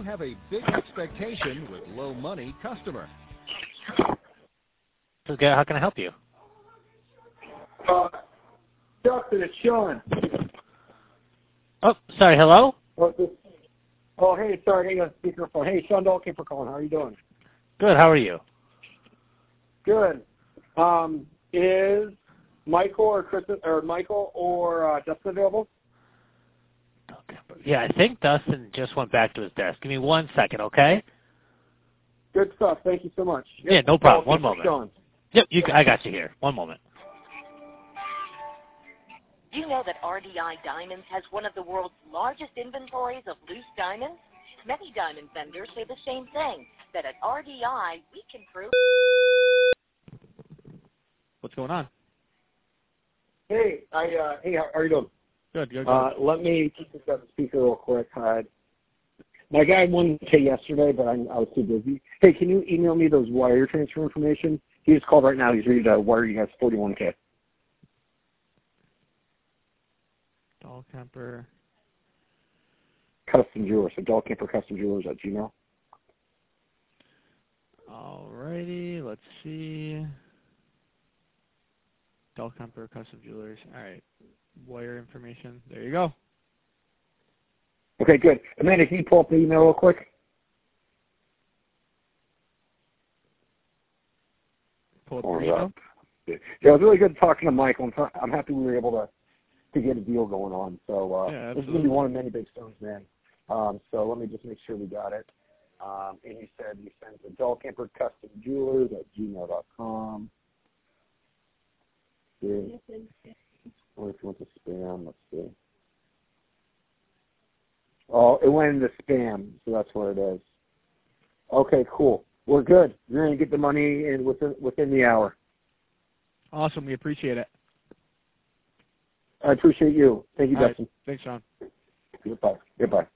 have a big expectation with low money customer. Okay, how can I help you? Justin, it's Sean. Oh, sorry, hello? Hey, sorry, hang on speakerphone. Hey, Sean Dahlkemper calling. How are you doing? Good, how are you? Good. Is Michael or Justin available? Yeah, I think Dustin just went back to his desk. Give me 1 second, okay? Good stuff. Thank you so much. Yep. Yeah, no problem. One moment. Sean. Yep, I got you here. 1 moment. Do you know that RDI Diamonds has one of the world's largest inventories of loose diamonds? Many diamond vendors say the same thing, that at RDI we can prove... What's going on? Hey, how are you doing? Good. Let me keep this on the speaker real quick. My guy wanted to pay yesterday, but I was too busy. Hey, can you email me those wire transfer information? He just called right now. He's ready to wire you guys $41K. Dahlkemper. Custom Jewelers. So Dahlkemper Custom Jewelers at Gmail. Alrighty, let's see. Dahlkemper Custom Jewelers. All right. Wire information. There you go. Okay, good. Amanda, can you pull up the email real quick? Pull up the email. Yeah, it was really good talking to Michael. I'm happy we were able to get a deal going on. So this is going to be one of many big stones, man. So let me just make sure we got it. And you said you sent to Dahlkemper Custom Jewelers at gmail.com. See. Or if you want to spam, let's see. Oh, it went into spam, so that's where it is. Okay, cool. We're good. You're going to get the money in within the hour. Awesome. We appreciate it. I appreciate you. Thank you, All Justin. right. Thanks, Sean. Goodbye.